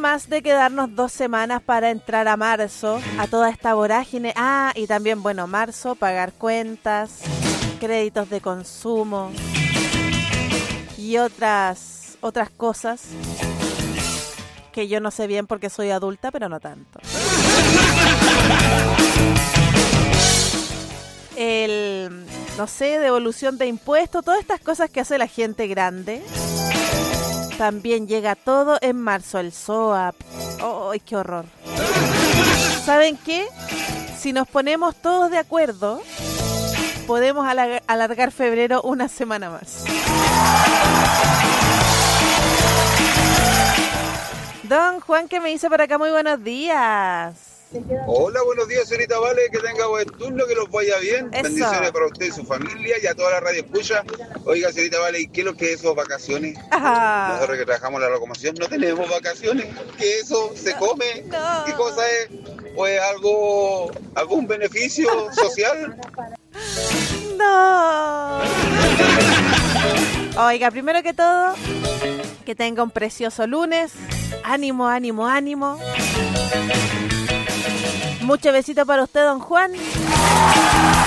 además de quedarnos 2 semanas para entrar a marzo, a toda esta vorágine. Ah, y también, bueno, marzo, pagar cuentas, créditos de consumo y otras cosas que yo no sé bien porque soy adulta, pero no tanto. No sé, devolución de impuestos, todas estas cosas que hace la gente grande. También llega todo en marzo, el SOAP. ¡Ay, qué horror! ¿Saben qué? Si nos ponemos todos de acuerdo, podemos alargar febrero una semana más. Don Juan, ¿qué me dice por acá? Muy buenos días. Hola, buenos días, señorita Vale, que tenga buen turno, que los vaya bien. Eso. Bendiciones para usted y su familia y a toda la radio escucha. Oiga, señorita Vale, ¿y qué es lo que es eso, vacaciones? Ajá. Nosotros que trabajamos en la locomoción no tenemos vacaciones. ¿Qué eso se come? No. ¿Qué cosa es? Pues algún beneficio social. No. Oiga, primero que todo, que tenga un precioso lunes. Ánimo, ánimo, ánimo. Mucho besito para usted, don Juan.